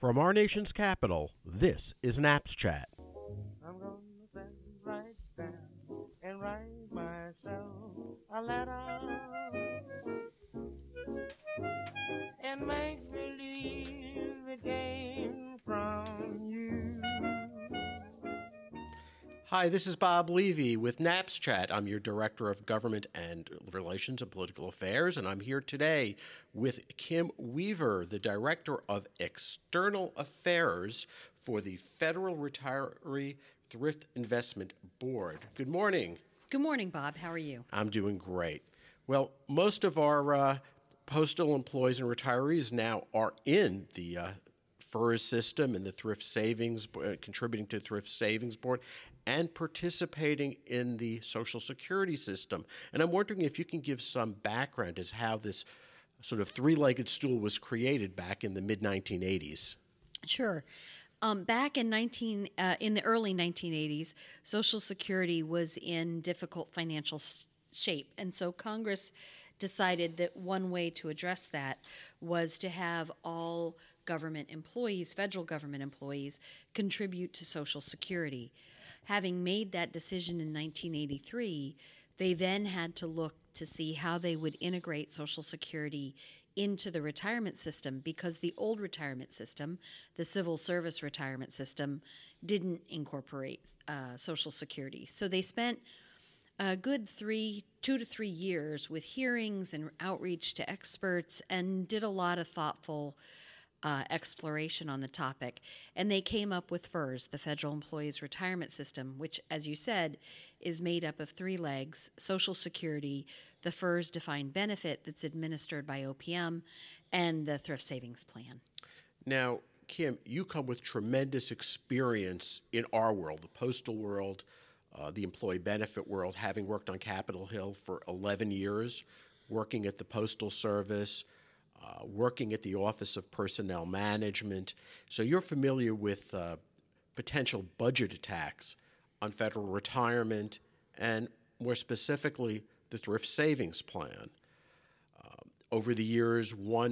From our nation's capital, this is Naps Chat. I'm gonna sit right down and write myself a letter and make believe it came from you. Hi, this is Bob Levy with Naps Chat. I'm your Director of Government and Relations and Political Affairs, and I'm here today with Kim Weaver, the Director of External Affairs for the Federal Retiree Thrift Investment Board. Good morning. Good morning, Bob. How are you? I'm doing great. Well, most of our postal employees and retirees now are in the FERS system and the Thrift Savings, contributing to the Thrift Savings Board, and participating in the Social Security system. And I'm wondering if you can give some background as how this sort of three-legged stool was created back in the mid-1980s. Sure. Back in the early 1980s, Social Security was in difficult financial shape, and so Congress decided that one way to address that was to have all government employees, federal government employees, contribute to Social Security. Having made that decision in 1983, they then had to look to see how they would integrate Social Security into the retirement system, because the old retirement system, the civil service retirement system, didn't incorporate Social Security. So they spent a good 2 to 3 years with hearings and outreach to experts and did a lot of thoughtful exploration on the topic. And they came up with FERS, the Federal Employees Retirement System, which, as you said, is made up of 3 legs: Social Security, the FERS defined benefit that's administered by OPM, and the Thrift Savings Plan. Now, Kim, you come with tremendous experience in our world, the postal world, the employee benefit world, having worked on Capitol Hill for 11 years, working at the Postal Service, working at the Office of Personnel Management. So you're familiar with potential budget attacks on federal retirement and, more specifically, the Thrift Savings Plan. Over the years,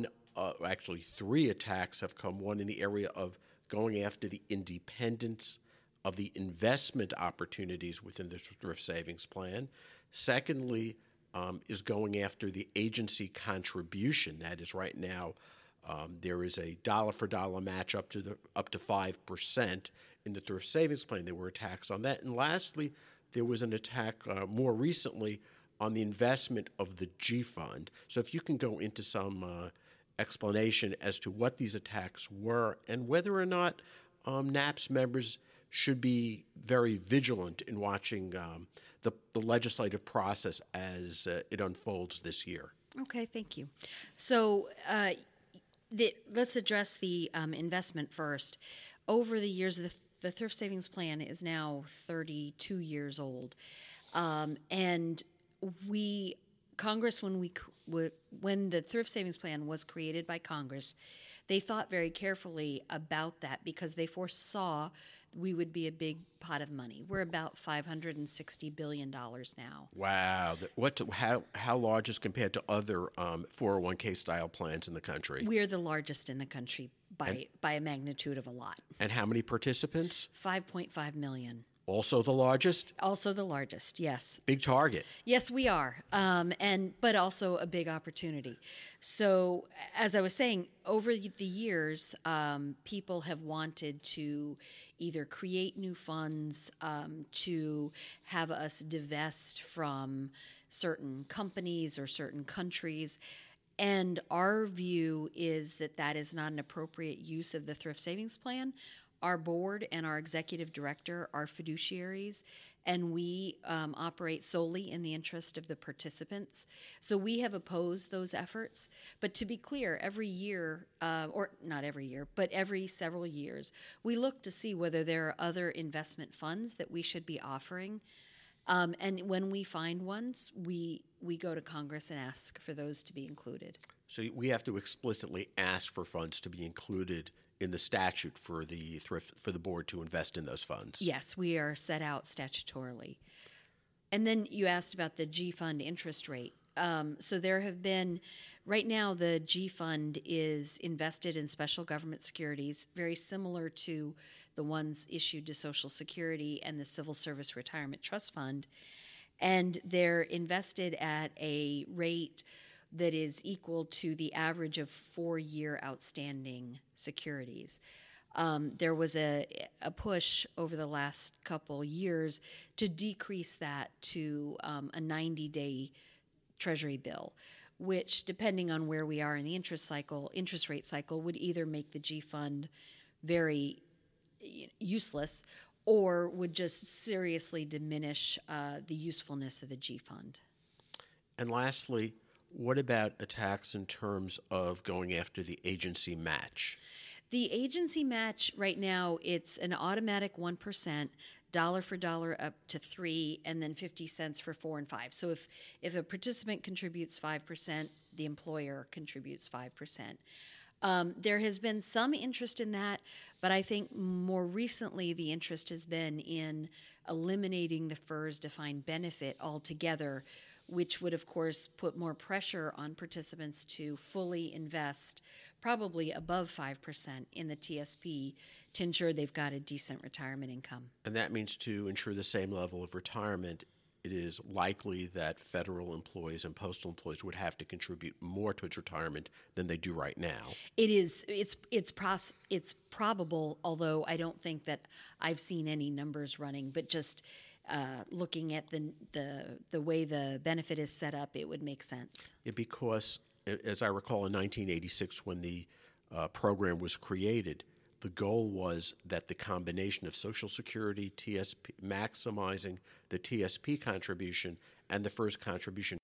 3 attacks have come, one in the area of going after the independence of the investment opportunities within the Thrift Savings Plan. Secondly, is going after the agency contribution. That is, right now, there is a dollar-for-dollar match up to 5% in the Thrift Savings Plan. There were attacks on that. And lastly, there was an attack more recently on the investment of the G Fund. So if you can go into some explanation as to what these attacks were and whether or not NAPS members should be very vigilant in watching the legislative process as it unfolds this year. Okay, thank you. So let's address the investment first. Over the years, the Thrift Savings Plan is now 32 years old, and Congress, when the Thrift Savings Plan was created by Congress, they thought very carefully about that because they foresaw we would be a big pot of money. We're about $560 billion now. Wow. How large is compared to other 401k style plans in the country? We're the largest in the country by a magnitude of a lot. And how many participants? 5.5 million. Also the largest? Also the largest, yes. Big target. Yes, we are, but also a big opportunity. So, as I was saying, over the years, people have wanted to either create new funds, to have us divest from certain companies or certain countries. And our view is that that is not an appropriate use of the Thrift Savings Plan. Our board and our executive director are fiduciaries, and we operate solely in the interest of the participants. So we have opposed those efforts. But to be clear, every year, or not every year, but every several years, we look to see whether there are other investment funds that we should be offering. And when we find ones, we go to Congress and ask for those to be included. So we have to explicitly ask for funds to be included in the statute for the board to invest in those funds. Yes, we are set out statutorily. And then you asked about the G Fund interest rate. So there have been, right now, the G Fund is invested in special government securities, very similar to the ones issued to Social Security and the Civil Service Retirement Trust Fund. And they're invested at a rate that is equal to the average of 4-year outstanding securities. There was a push over the last couple years to decrease that to a 90-day Treasury bill, which, depending on where we are in the interest rate cycle, would either make the G Fund very useless or would just seriously diminish the usefulness of the G Fund. And lastly, what about attacks in terms of going after the agency match? The agency match right now, it's an automatic 1%, dollar for dollar up to 3, and then 50 cents for 4 and 5. So if a participant contributes 5%, the employer contributes 5%. There has been some interest in that, but I think more recently the interest has been in eliminating the FERS defined benefit altogether, which would, of course, put more pressure on participants to fully invest, probably above 5% in the TSP, to ensure they've got a decent retirement income. And that means to ensure the same level of retirement, it is likely that federal employees and postal employees would have to contribute more towards retirement than they do right now. It is. It's probable, although I don't think that I've seen any numbers running, but just looking at the way the benefit is set up, it would make sense. Yeah, because, as I recall, in 1986, when the program was created, the goal was that the combination of Social Security, TSP, maximizing the TSP contribution and the FERS contribution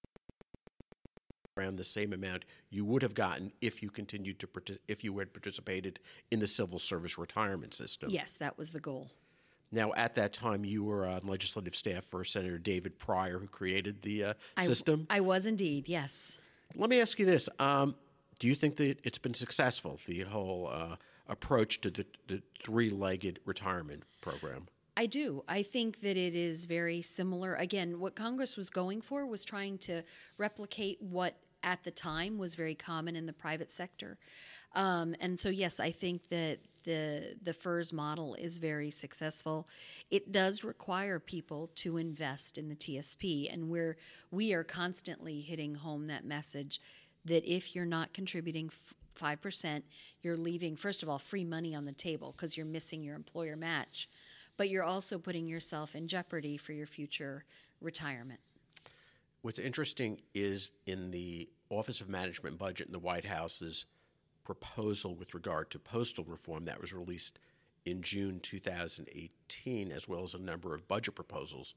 around the same amount you would have gotten if you continued to if you had participated in the civil service retirement system. Yes, that was the goal. Now, at that time, you were on legislative staff for Senator David Pryor, who created the system. I was indeed, yes. Let me ask you this. Do you think that it's been successful, the whole approach to the three-legged retirement program? I do. I think that it is very similar. Again, what Congress was going for was trying to replicate what at the time was very common in the private sector. And so, yes, I think that the FERS model is very successful. It does require people to invest in the TSP, and we are constantly hitting home that message that if you're not contributing 5%, you're leaving, first of all, free money on the table because you're missing your employer match, but you're also putting yourself in jeopardy for your future retirement. What's interesting is in the Office of Management and Budget in the White House's proposal with regard to postal reform that was released in June 2018, as well as a number of budget proposals,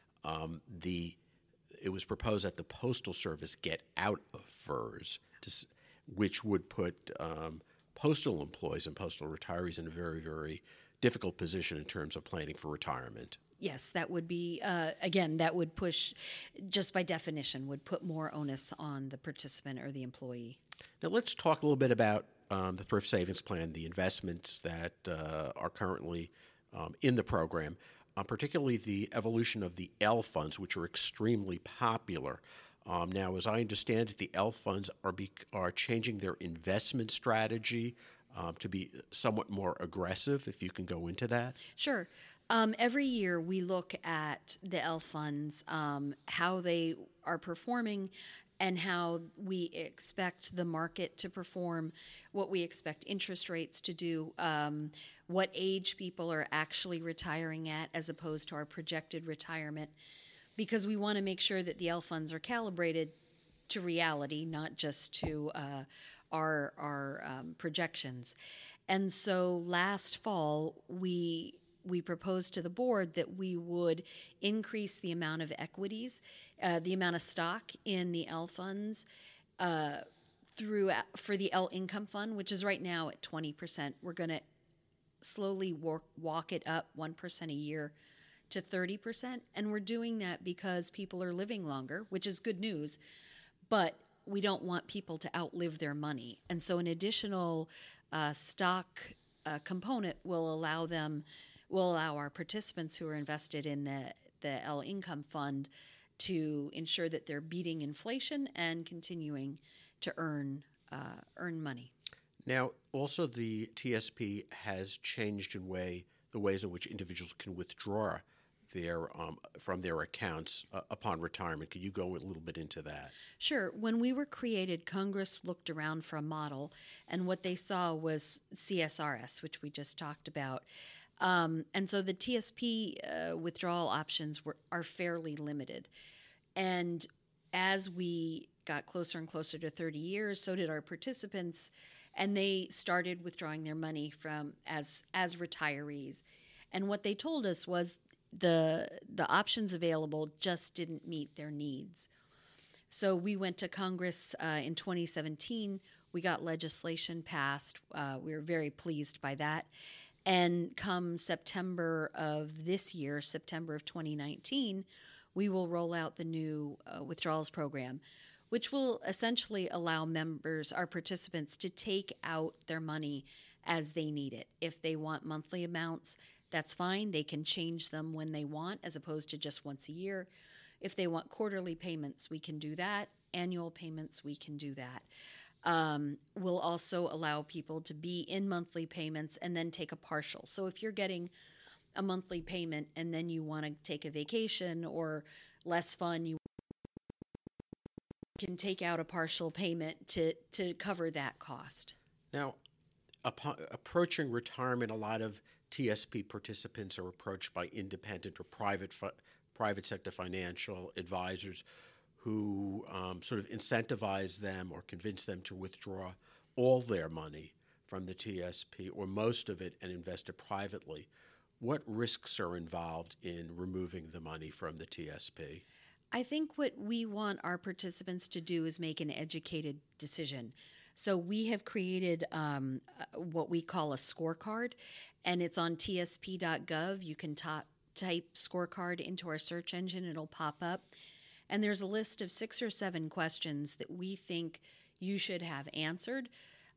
it was proposed that the Postal Service get out of FERS, which would put postal employees and postal retirees in a very, very difficult position in terms of planning for retirement. Yes, that would be, again, that would push, just by definition, would put more onus on the participant or the employee. Now let's talk a little bit about the Thrift Savings Plan, the investments that are currently in the program, particularly the evolution of the L funds, which are extremely popular. Now, as I understand it, the L funds are changing their investment strategy to be somewhat more aggressive, if you can go into that. Sure. Every year we look at the L funds, how they are performing and how we expect the market to perform, what we expect interest rates to do, what age people are actually retiring at as opposed to our projected retirement, because we want to make sure that the L funds are calibrated to reality, not just to our projections. And so last fall, we proposed to the board that we would increase the amount of equities, the amount of stock in the L funds for the L income fund, which is right now at 20%. We're going to slowly walk it up 1% a year to 30%. And we're doing that because people are living longer, which is good news, but we don't want people to outlive their money. And so an additional stock component will allow our participants who are invested in the L income fund to ensure that they're beating inflation and continuing to earn money. Now, also the TSP has changed the ways in which individuals can withdraw from their accounts upon retirement. Could you go a little bit into that? Sure. When we were created, Congress looked around for a model, and what they saw was CSRS, which we just talked about. And so the TSP withdrawal options are fairly limited. And as we got closer and closer to 30 years, so did our participants, and they started withdrawing their money from as retirees. And what they told us was the options available just didn't meet their needs. So we went to Congress in 2017. We got legislation passed. We were very pleased by that. And come September of this year, September of 2019, we will roll out the new withdrawals program, which will essentially allow members, our participants, to take out their money as they need it. If they want monthly amounts, that's fine. They can change them when they want, as opposed to just once a year. If they want quarterly payments, we can do that. Annual payments, we can do that. We'll also allow people to be in monthly payments and then take a partial. So if you're getting a monthly payment and then you want to take a vacation or less fun, you can take out a partial payment to cover that cost. Now, approaching retirement, a lot of TSP participants are approached by independent or private sector financial advisors who sort of incentivize them or convince them to withdraw all their money from the TSP or most of it and invest it privately. What risks are involved in removing the money from the TSP? I think what we want our participants to do is make an educated decision. So we have created what we call a scorecard, and it's on tsp.gov. You can type scorecard into our search engine. It'll pop up. And there's a list of 6 or 7 questions that we think you should have answered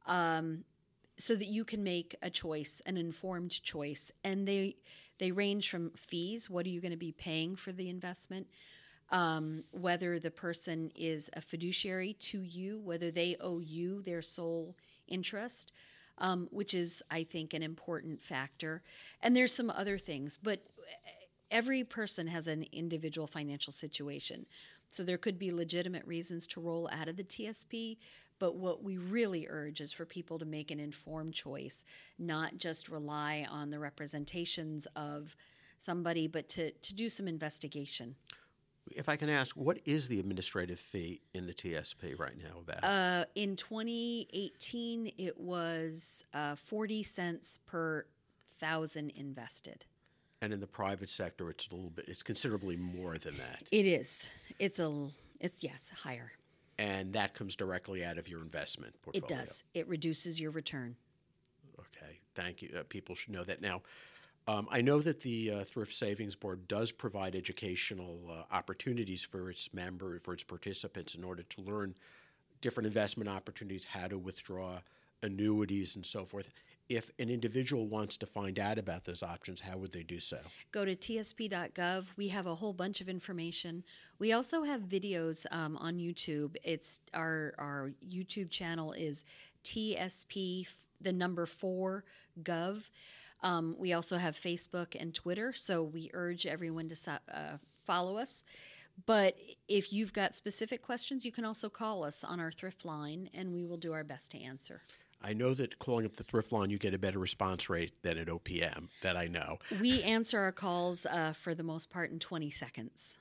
so that you can make a choice, an informed choice. And they range from fees. What are you going to be paying for the investment? Whether the person is a fiduciary to you, whether they owe you their sole interest, which is, I think, an important factor. And there's some other things, but every person has an individual financial situation. So there could be legitimate reasons to roll out of the TSP, but what we really urge is for people to make an informed choice, not just rely on the representations of somebody, but to do some investigation. If I can ask, what is the administrative fee in the TSP right now about? In 2018, it was 40 cents per thousand invested. And in the private sector, it's considerably more than that. It is. It's yes, higher. And that comes directly out of your investment portfolio. It does. It reduces your return. Okay, thank you. People should know that now. I know that the Thrift Savings Board does provide educational opportunities for its participants in order to learn different investment opportunities, how to withdraw annuities and so forth. If an individual wants to find out about those options, how would they do so? Go to tsp.gov. We have a whole bunch of information. We also have videos on YouTube. It's our YouTube channel is TSP, the number 4 Gov. We also have Facebook and Twitter, so we urge everyone to follow us. But if you've got specific questions, you can also call us on our thrift line, and we will do our best to answer. I know that calling up the thrift line, you get a better response rate than at OPM, that I know. We answer our calls for the most part in 20 seconds.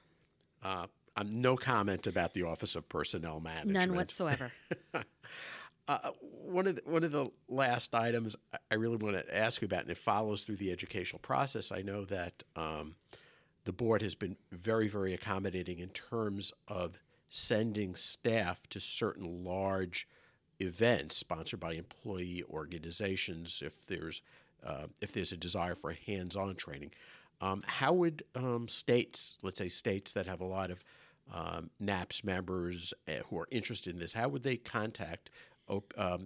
No comment about the Office of Personnel Management. None whatsoever. One of the last items I really want to ask you about, and it follows through the educational process, I know that the board has been very, very accommodating in terms of sending staff to certain large events sponsored by employee organizations if there's a desire for hands-on training. How would states, let's say states that have a lot of NAPS members who are interested in this, how would they contact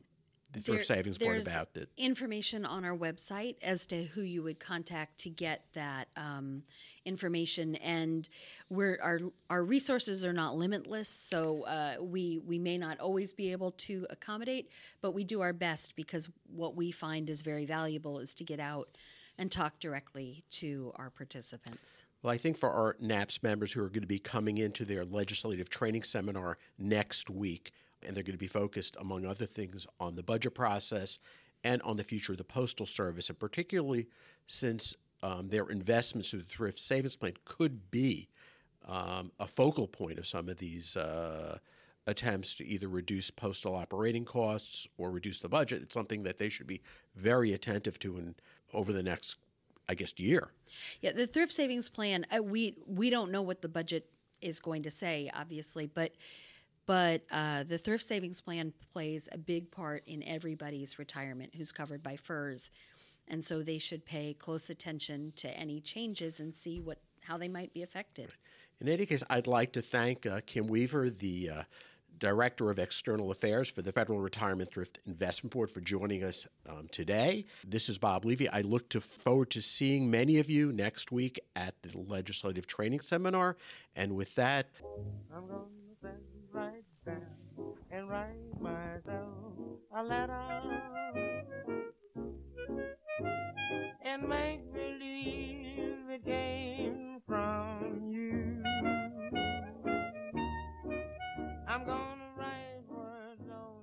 the thrift savings part there's about that. information on our website as to who you would contact to get that information, and our resources are not limitless, so we may not always be able to accommodate, but we do our best, because what we find is very valuable is to get out and talk directly to our participants. Well, I think for our NAPS members who are going to be coming into their legislative training seminar next week, and they're going to be focused, among other things, on the budget process and on the future of the Postal Service, and particularly since their investments through the Thrift Savings Plan could be a focal point of some of these attempts to either reduce postal operating costs or reduce the budget. It's something that they should be very attentive to over the next, I guess, year. Yeah, the Thrift Savings Plan, we don't know what the budget is going to say, obviously, but the Thrift Savings Plan plays a big part in everybody's retirement who's covered by FERS, and so they should pay close attention to any changes and see how they might be affected. In any case, I'd like to thank Kim Weaver, the Director of External Affairs for the Federal Retirement Thrift Investment Board, for joining us today. This is Bob Levy. I look forward to seeing many of you next week at the Legislative Training Seminar, and with that, I'm gonna sit right down and write myself a letter and make